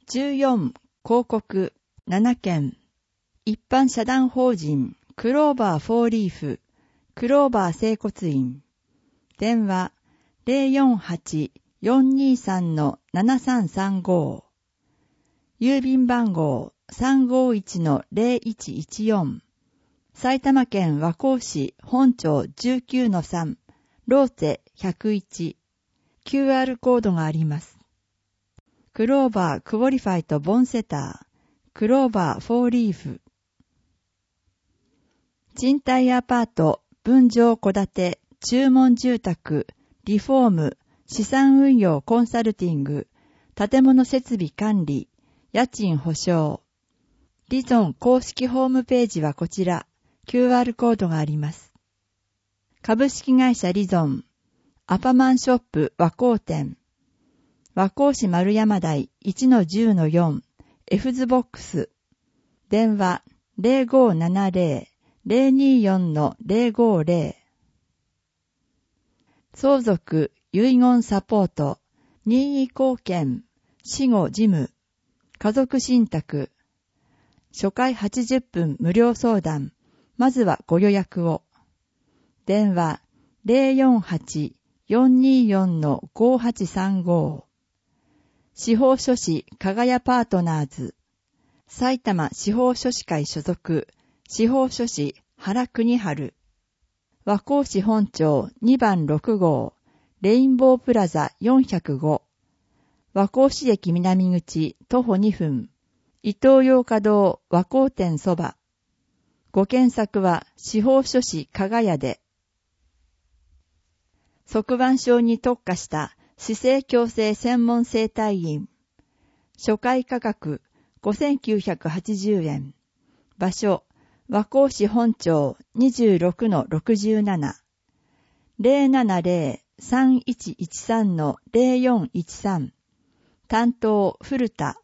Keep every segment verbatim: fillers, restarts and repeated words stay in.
じゅうよん広告ななけん、一般社団法人クローバーフォーリーフ、クローバー整骨院、電話 ゼロよんはち よんにさん ななさんさんご、郵便番号 さんごいち ゼロいちいちよん、埼玉県和光市本町 じゅうきゅうのさん、ローツェひゃくいち、キューアール コードがあります。クローバークオリファイとボンセター、クローバーフォーリーフ。賃貸アパート、分譲戸建て、注文住宅、リフォーム、資産運用コンサルティング、建物設備管理、家賃保証。リゾン公式ホームページはこちら、キューアール コードがあります。株式会社リゾン、アパマンショップ和光店、和光市丸山台 いちのじゅうのよん、エフズボックス、電話 ゼロごーななゼロ ゼロにーよん ゼロごーゼロ、相続、遺言サポート、任意貢献、死後事務、家族信託、初回はちじゅっぷん無料相談、まずはご予約を。電話 ゼロよんはち よんにーよん ごーはちさんご、司法書士かがやパートナーズ、埼玉司法書士会所属、司法書士原国春、和光市本町にばんろくごう、レインボープラザよんひゃくご、和光市駅南口徒歩にふん、伊東洋華堂和光店そば。ご検索は司法書士かがやで。側弯症に特化した姿勢矯正専門整体院。初回価格ごせんきゅうひゃくはちじゅうえん。場所、和光市本町 にじゅうろくのろくじゅうなな。ゼロななゼロ さんいちいちさん ゼロよんいちさん。担当、古田。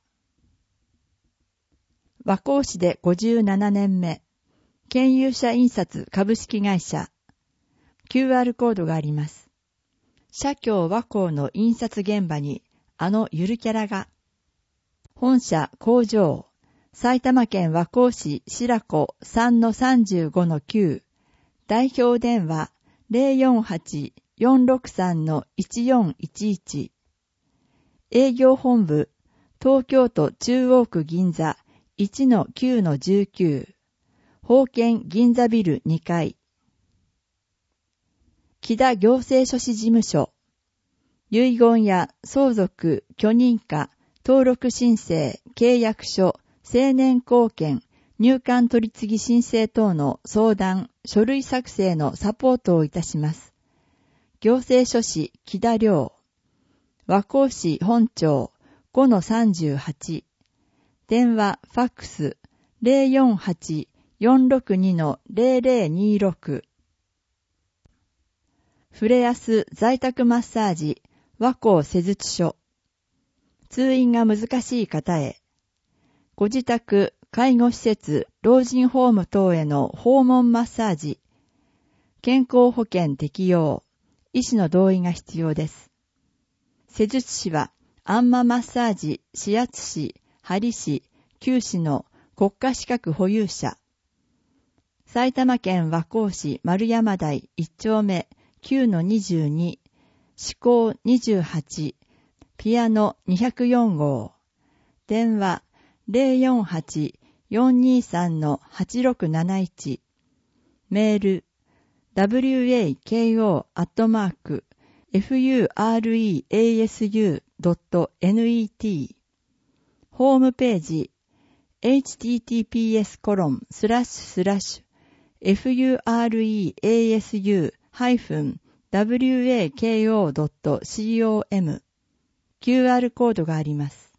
和光市でごじゅうななねんめ。県有社印刷株式会社。キューアール コードがあります。社協和光の印刷現場にあのゆるキャラが。本社工場。埼玉県和光市白子 さんのさんじゅうごのきゅう。代表電話 ゼロよんはち よんろくさん いちよんいちいち。営業本部。東京都中央区銀座 いちのきゅうのじゅうきゅう。宝建銀座ビルにかい。木田行政書士事務所。遺言や相続、許認可、登録申請、契約書、成年後見、入管取次申請等の相談、書類作成のサポートをいたします。行政書士木田良。和光市本町 ごのさんじゅうはち。電話、ファックス ゼロよんはち よんろくに ゼロゼロにろく。フレアス在宅マッサージ和光施術所。通院が難しい方へ。ご自宅、介護施設、老人ホーム等への訪問マッサージ。健康保険適用。医師の同意が必要です。施術師は、アンママッサージ、指圧師、針師、灸師の国家資格保有者。埼玉県和光市丸山台いち丁目きゅうのにじゅうに、志向にじゅうはち、ピアノにひゃくよんごう。電話ゼロよんはち よんにさん はちろくなないち。メール ダブリューエーケーオー アットマーク フユーアールイーエーエスユー ドット ネット。ホームページ エイチティーティーピーエス コロンスラッシュスラッシュ フユーアールイーエーエスユー ハイフン ダブリューエーケーオー ドット コム キューアール コードがあります。